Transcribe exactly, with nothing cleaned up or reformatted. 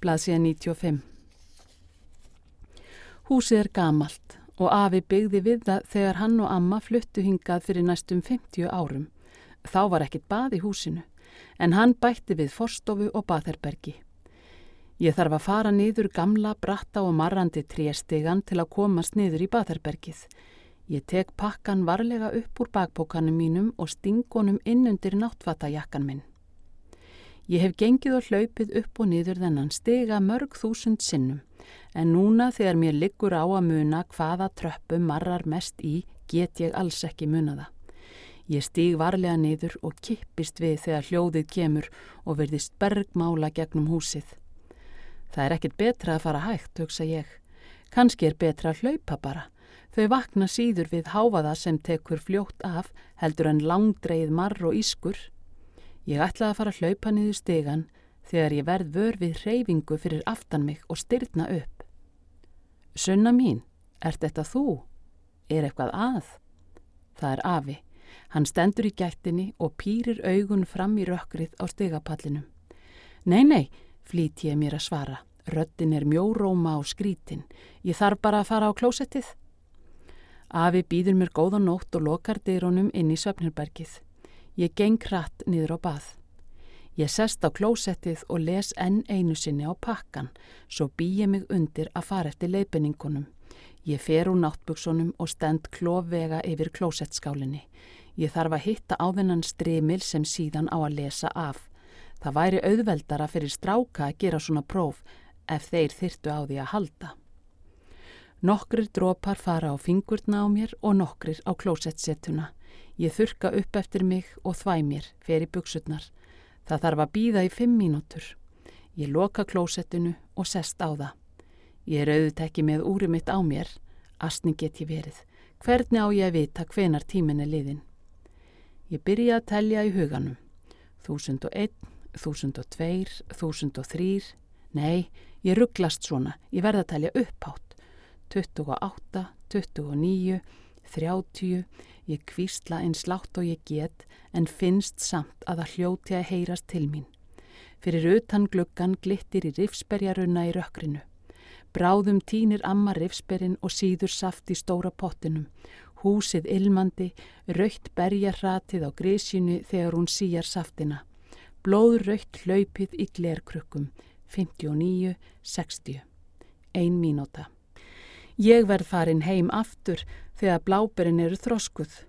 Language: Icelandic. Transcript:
Blaðsíða níutíu og fimm. Húsið er gamalt og afi byggði við það þegar hann og amma fluttu hingað fyrir næstum fimmtíu árum. Þá var ekkert bað í húsinu, en hann bætti við forstofu og baðherbergi. Ég þarf að fara niður gamla, bratta og marrandi tréstigan til að komast niður í baðherbergið. Ég tek pakkan varlega upp úr bakpokanum mínum og sting honum inn undir náttfatajakkan minn. Ég hef gengið og hlaupið upp og niður þennan stiga mörg þúsund sinnum, en núna þegar mér liggur á að muna hvaða tröppu marrar mest í, get ég alls ekki muna það. Ég stíg varlega niður og kippist við þegar hljóðið kemur og virðist bergmála gegnum húsið. Það er ekkert betra að fara hægt, hugsa ég. Kannski er betra að hlaupa bara. Þau vakna síður við hávaða sem tekur fljótt af heldur en langdreið marr og ískur. Ég ætlaði að fara að hlaupa niður stigan þegar ég verð vör við hreyfingu fyrir aftan mig og stirna upp. Sunna mín, ert þetta þú? Er eitthvað að? Það er afi. Hann stendur í gættinni og pírir augun fram í rökkrið á stigapallinum. Nei, nei, flýt ég mér að svara. Röddin er mjóróma og skrítin. Ég þarf bara að fara á klósettið. Afi býður mér góða nótt og lokar dyrunum inn í svefnherbergið. Ég geng hratt niður á bað. Ég sest á klósettið og les enn einu sinni á pakkan, svo bý ég mig undir að fara eftir leiðbeiningunum. Ég fer úr náttbuxunum og stend klofvega yfir klósettskálinni. Ég þarf að hitta á þennan strimil sem síðan á að lesa af. Það væri auðveldara fyrir stráka að gera svona próf ef þeir þyrftu á því að halda. Nokkrir dropar fara á fingurna á mér og nokkrir á klósettsetuna. Ég þurrka upp eftir mig og þvæ mér, fer í buxurnar. Það þarf að bíða í fimm mínútur. Ég loka klósettinu og sest á það. Ég er auðvitað ekki með úrið mitt á mér. Asni get ég verið. Hvernig á ég að vita hvenar tíminn er liðinn? Ég byrja að telja í huganum. Þúsund og einn, þúsund og tveir, þúsund og þrír. Nei, ég rugglast svona. Ég verð að telja upphátt. Tuttugu og átta, tuttugu og níu, þrjátíu. Ég hvísla eins lágt og ég get, en finnst samt að það hljóti að heyrast til mín. Fyrir utan gluggan glittir í rifsberjarunna í rökkrinu. Bráðum tínir amma rifsberin og síður saft í stóra pottinum. Húsið ilmandi, rautt berjarratið á grisjunu þegar hún síjar saftina. Blóðrautt hlaupið í glerkrukkum, fimmtíu og níu, sextíu. Ein mínúta. Ég verð farin heim aftur þegar bláberin eru þroskuð.